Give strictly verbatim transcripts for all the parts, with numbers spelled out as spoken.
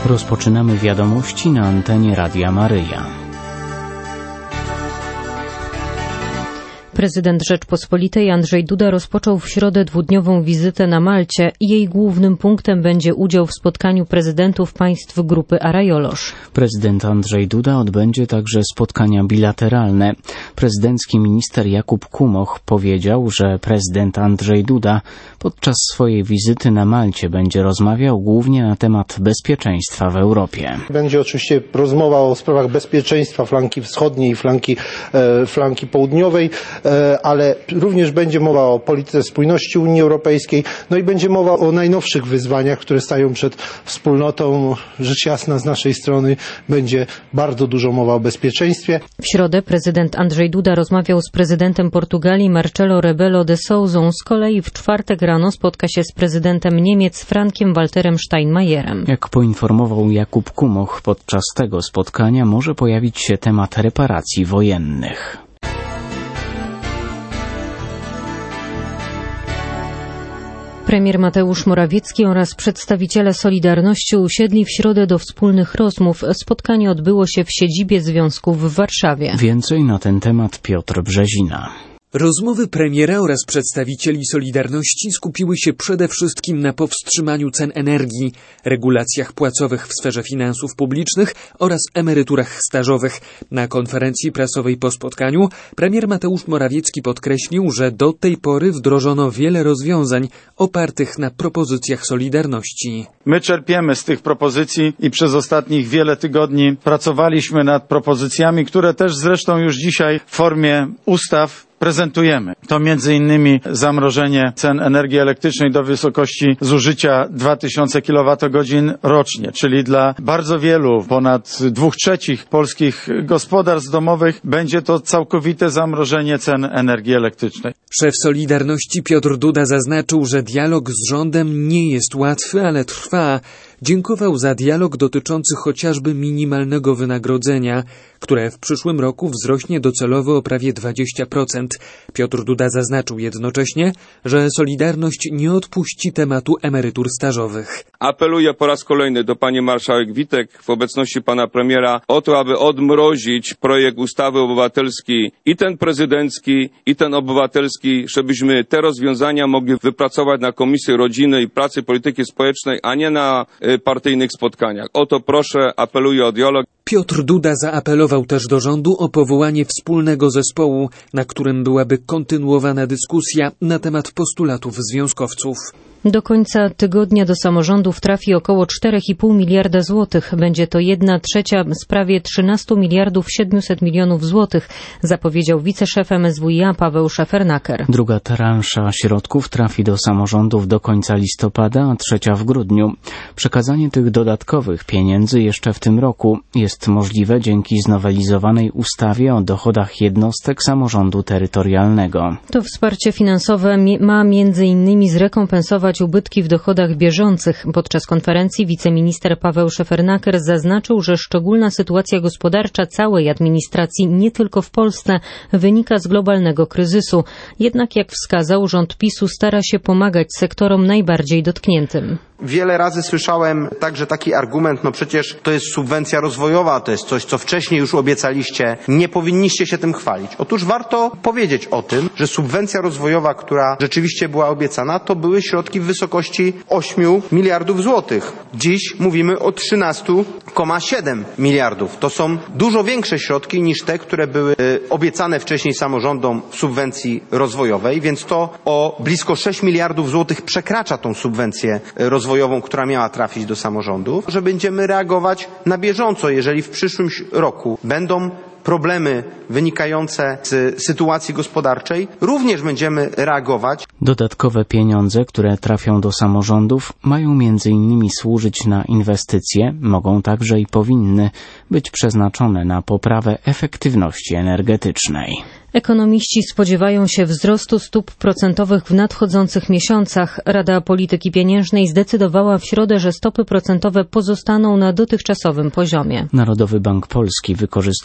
Rozpoczynamy wiadomości na antenie Radia Maryja. Prezydent Rzeczpospolitej Andrzej Duda rozpoczął w środę dwudniową wizytę na Malcie i jej głównym punktem będzie udział w spotkaniu prezydentów państw grupy Arajolosz. Prezydent Andrzej Duda odbędzie także spotkania bilateralne. Prezydencki minister Jakub Kumoch powiedział, że prezydent Andrzej Duda podczas swojej wizyty na Malcie będzie rozmawiał głównie na temat bezpieczeństwa w Europie. Będzie oczywiście rozmowa o sprawach bezpieczeństwa flanki wschodniej i flanki, e, flanki południowej, ale również będzie mowa o polityce spójności Unii Europejskiej, no i będzie mowa o najnowszych wyzwaniach, które stają przed wspólnotą. Rzecz jasna z naszej strony będzie bardzo dużo mowa o bezpieczeństwie. W środę prezydent Andrzej Duda rozmawiał z prezydentem Portugalii Marcelo Rebelo de Souzą. Z kolei w czwartek rano spotka się z prezydentem Niemiec Frankiem Walterem Steinmeierem. Jak poinformował Jakub Kumoch, podczas tego spotkania może pojawić się temat reparacji wojennych. Premier Mateusz Morawiecki oraz przedstawiciele Solidarności usiedli w środę do wspólnych rozmów. Spotkanie odbyło się w siedzibie związku w Warszawie. Więcej na ten temat Piotr Brzezina. Rozmowy premiera oraz przedstawicieli Solidarności skupiły się przede wszystkim na powstrzymaniu cen energii, regulacjach płacowych w sferze finansów publicznych oraz emeryturach stażowych. Na konferencji prasowej po spotkaniu premier Mateusz Morawiecki podkreślił, że do tej pory wdrożono wiele rozwiązań opartych na propozycjach Solidarności. My czerpiemy z tych propozycji i przez ostatnich wiele tygodni pracowaliśmy nad propozycjami, które też zresztą już dzisiaj w formie ustaw prezentujemy. To między innymi zamrożenie cen energii elektrycznej do wysokości zużycia dwa tysiące kilowatogodzin rocznie, czyli dla bardzo wielu, ponad dwóch trzecich polskich gospodarstw domowych będzie to całkowite zamrożenie cen energii elektrycznej. Szef Solidarności Piotr Duda zaznaczył, że dialog z rządem nie jest łatwy, ale trwa. Dziękował za dialog dotyczący chociażby minimalnego wynagrodzenia, które w przyszłym roku wzrośnie docelowo o prawie dwadzieścia procent. Piotr Duda zaznaczył jednocześnie, że Solidarność nie odpuści tematu emerytur stażowych. Apeluję po raz kolejny do pani marszałek Witek w obecności pana premiera o to, aby odmrozić projekt ustawy obywatelskiej, i ten prezydencki, i ten obywatelski, żebyśmy te rozwiązania mogli wypracować na Komisji Rodziny i Pracy Polityki Społecznej, a nie na y, partyjnych spotkaniach. O to proszę, apeluję o dialog. Piotr Duda zaapelował też do rządu o powołanie wspólnego zespołu, na którym byłaby kontynuowana dyskusja na temat postulatów związkowców. Do końca tygodnia do samorządów trafi około cztery i pół miliarda złotych. Będzie to jedna trzecia z prawie trzynaście miliardów siedemset milionów złotych, zapowiedział wiceszef M S W i A Paweł Szefernaker. Druga transza środków trafi do samorządów do końca listopada, a trzecia w grudniu. Przekazanie tych dodatkowych pieniędzy jeszcze w tym roku jest możliwe dzięki znowelizowanej ustawie o dochodach jednostek samorządu terytorialnego. To wsparcie finansowe ma między innymi zrekompensować ubytki w dochodach bieżących. Podczas konferencji wiceminister Paweł Szefernaker zaznaczył, że szczególna sytuacja gospodarcza całej administracji, nie tylko w Polsce, wynika z globalnego kryzysu. Jednak, jak wskazał, rząd PiSu stara się pomagać sektorom najbardziej dotkniętym. Wiele razy słyszałem także taki argument, no przecież to jest subwencja rozwojowa, to jest coś, co wcześniej już obiecaliście, nie powinniście się tym chwalić. Otóż warto powiedzieć o tym, że subwencja rozwojowa, która rzeczywiście była obiecana, to były środki w wysokości ośmiu miliardów złotych. Dziś mówimy o trzynastu przecinek siedem miliardów. To są dużo większe środki niż te, które były y, obiecane wcześniej samorządom w subwencji rozwojowej, więc to o blisko sześć miliardów złotych przekracza tą subwencję rozwojową. rozwojową, która miała trafić do samorządów, że będziemy reagować na bieżąco, jeżeli w przyszłym roku będą problemy wynikające z sytuacji gospodarczej, również będziemy reagować. Dodatkowe pieniądze, które trafią do samorządów, mają między innymi służyć na inwestycje, mogą także i powinny być przeznaczone na poprawę efektywności energetycznej. Ekonomiści spodziewają się wzrostu stóp procentowych w nadchodzących miesiącach. Rada Polityki Pieniężnej zdecydowała w środę, że stopy procentowe pozostaną na dotychczasowym poziomie. Narodowy Bank Polski wykorzystuje mechanizm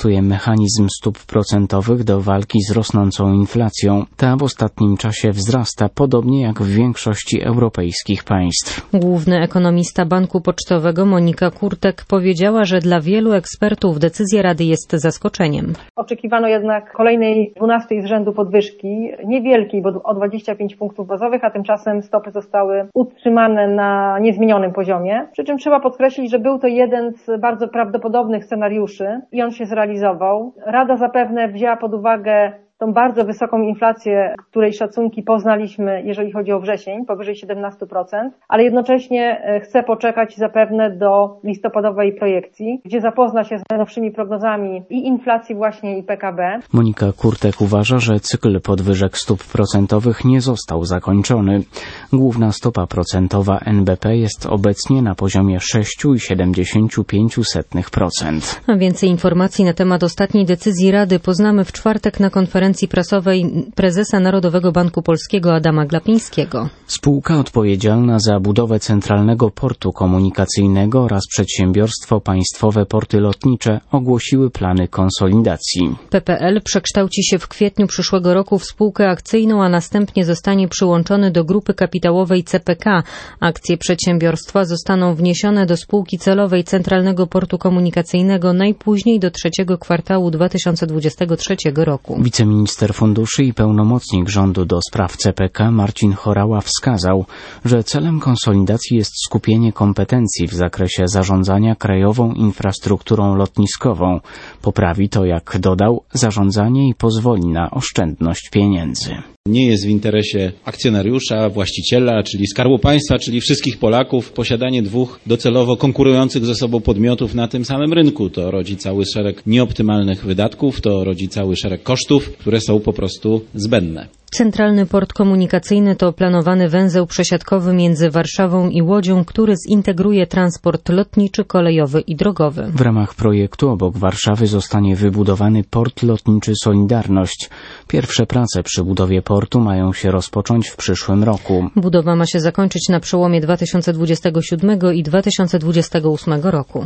mechanizm stóp procentowych do walki z rosnącą inflacją. Ta w ostatnim czasie wzrasta, podobnie jak w większości europejskich państw. Główny ekonomista Banku Pocztowego Monika Kurtek powiedziała, że dla wielu ekspertów decyzja Rady jest zaskoczeniem. Oczekiwano jednak kolejnej dwunastej z rzędu podwyżki, niewielkiej, bo o dwadzieścia pięć punktów bazowych, a tymczasem stopy zostały utrzymane na niezmienionym poziomie. Przy czym trzeba podkreślić, że był to jeden z bardzo prawdopodobnych scenariuszy i on się zrealizował. Rada zapewne wzięła pod uwagę tą bardzo wysoką inflację, której szacunki poznaliśmy, jeżeli chodzi o wrzesień, powyżej siedemnaście procent, ale jednocześnie chce poczekać zapewne do listopadowej projekcji, gdzie zapozna się z najnowszymi prognozami i inflacji właśnie i P K B. Monika Kurtek uważa, że cykl podwyżek stóp procentowych nie został zakończony. Główna stopa procentowa N B P jest obecnie na poziomie sześć przecinek siedemdziesiąt pięć procent. A więcej informacji na temat ostatniej decyzji Rady poznamy w czwartek na konferencji prasowej prezesa Narodowego Banku Polskiego Adama Glapińskiego. Spółka odpowiedzialna za budowę Centralnego Portu Komunikacyjnego oraz przedsiębiorstwo Państwowe Porty Lotnicze ogłosiły plany konsolidacji. P P L przekształci się w kwietniu przyszłego roku w spółkę akcyjną, a następnie zostanie przyłączony do grupy kapitałowej C P K. Akcje przedsiębiorstwa zostaną wniesione do spółki celowej Centralnego Portu Komunikacyjnego najpóźniej do trzeciego kwartału dwa tysiące dwudziestego trzeciego roku. Wiceminister funduszy i pełnomocnik rządu do spraw C P K Marcin Horała wskazał, że celem konsolidacji jest skupienie kompetencji w zakresie zarządzania krajową infrastrukturą lotniskową. Poprawi to, jak dodał, zarządzanie i pozwoli na oszczędność pieniędzy. Nie jest w interesie akcjonariusza, właściciela, czyli Skarbu Państwa, czyli wszystkich Polaków, posiadanie dwóch docelowo konkurujących ze sobą podmiotów na tym samym rynku. To rodzi cały szereg nieoptymalnych wydatków, to rodzi cały szereg kosztów, które są po prostu zbędne. Centralny Port Komunikacyjny to planowany węzeł przesiadkowy między Warszawą i Łodzią, który zintegruje transport lotniczy, kolejowy i drogowy. W ramach projektu obok Warszawy zostanie wybudowany port lotniczy Solidarność. Pierwsze prace przy budowie portu mają się rozpocząć w przyszłym roku. Budowa ma się zakończyć na przełomie dwa tysiące dwudziestego siódmego i dwa tysiące dwudziestego ósmego roku.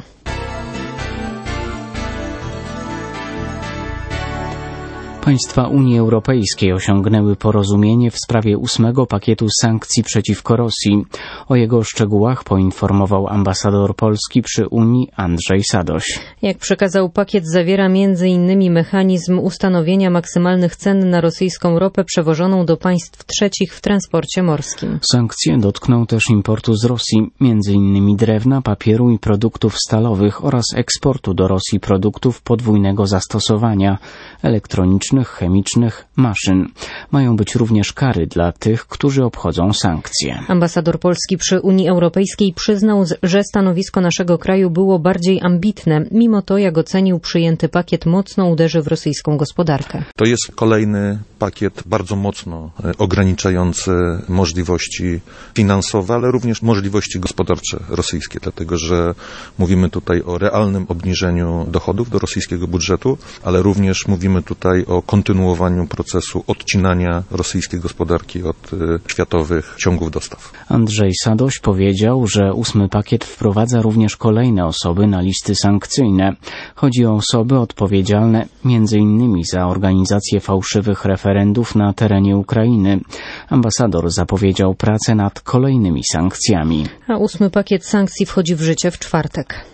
Państwa Unii Europejskiej osiągnęły porozumienie w sprawie ósmego pakietu sankcji przeciwko Rosji. O jego szczegółach poinformował ambasador Polski przy Unii Andrzej Sadoś. Jak przekazał, pakiet zawiera między innymi mechanizm ustanowienia maksymalnych cen na rosyjską ropę przewożoną do państw trzecich w transporcie morskim. Sankcje dotkną też importu z Rosji, między innymi drewna, papieru i produktów stalowych oraz eksportu do Rosji produktów podwójnego zastosowania, elektronicznych, chemicznych, maszyn. Mają być również kary dla tych, którzy obchodzą sankcje. Ambasador Polski przy Unii Europejskiej przyznał, że stanowisko naszego kraju było bardziej ambitne. Mimo to, jak ocenił, przyjęty pakiet mocno uderzy w rosyjską gospodarkę. To jest kolejny pakiet bardzo mocno ograniczający możliwości finansowe, ale również możliwości gospodarcze rosyjskie, dlatego że mówimy tutaj o realnym obniżeniu dochodów do rosyjskiego budżetu, ale również mówimy tutaj o kontynuowaniu procesu odcinania rosyjskiej gospodarki od światowych ciągów dostaw. Andrzej Sadoś powiedział, że ósmy pakiet wprowadza również kolejne osoby na listy sankcyjne. Chodzi o osoby odpowiedzialne między innymi za organizację fałszywych referendów na terenie Ukrainy. Ambasador zapowiedział pracę nad kolejnymi sankcjami. A ósmy pakiet sankcji wchodzi w życie w czwartek.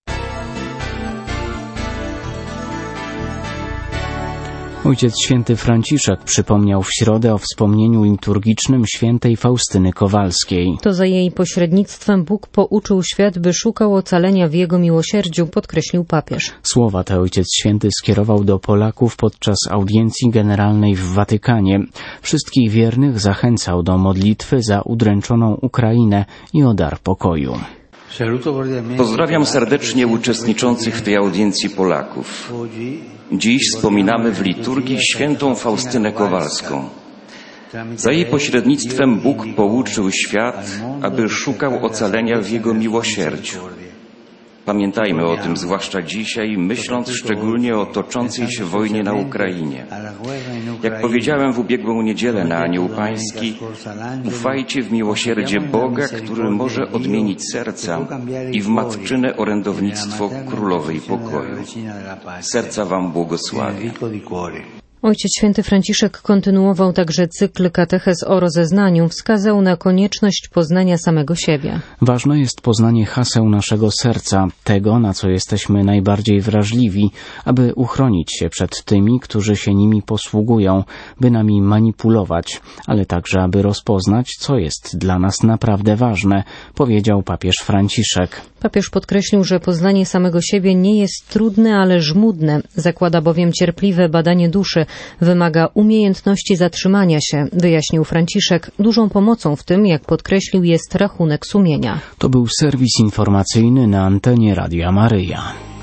Ojciec Święty Franciszek przypomniał w środę o wspomnieniu liturgicznym świętej Faustyny Kowalskiej. To za jej pośrednictwem Bóg pouczył świat, by szukał ocalenia w Jego miłosierdziu, podkreślił papież. Słowa te Ojciec Święty skierował do Polaków podczas audiencji generalnej w Watykanie. Wszystkich wiernych zachęcał do modlitwy za udręczoną Ukrainę i o dar pokoju. Pozdrawiam serdecznie uczestniczących w tej audiencji Polaków. Dziś wspominamy w liturgii świętą Faustynę Kowalską. Za jej pośrednictwem Bóg pouczył świat, aby szukał ocalenia w Jego miłosierdziu. Pamiętajmy o tym, zwłaszcza dzisiaj, myśląc szczególnie o toczącej się wojnie na Ukrainie. Jak powiedziałem w ubiegłą niedzielę na Anioł Pański, ufajcie w miłosierdzie Boga, który może odmienić serca i w matczyne orędownictwo Królowej Pokoju. Serca wam błogosławię. Ojciec Święty Franciszek kontynuował także cykl katechez o rozeznaniu, wskazał na konieczność poznania samego siebie. Ważne jest poznanie haseł naszego serca, tego, na co jesteśmy najbardziej wrażliwi, aby uchronić się przed tymi, którzy się nimi posługują, by nami manipulować, ale także aby rozpoznać, co jest dla nas naprawdę ważne, powiedział papież Franciszek. Papież podkreślił, że poznanie samego siebie nie jest trudne, ale żmudne. Zakłada bowiem cierpliwe badanie duszy. Wymaga umiejętności zatrzymania się, wyjaśnił Franciszek. Dużą pomocą w tym, jak podkreślił, jest rachunek sumienia. To był serwis informacyjny na antenie Radia Maryja.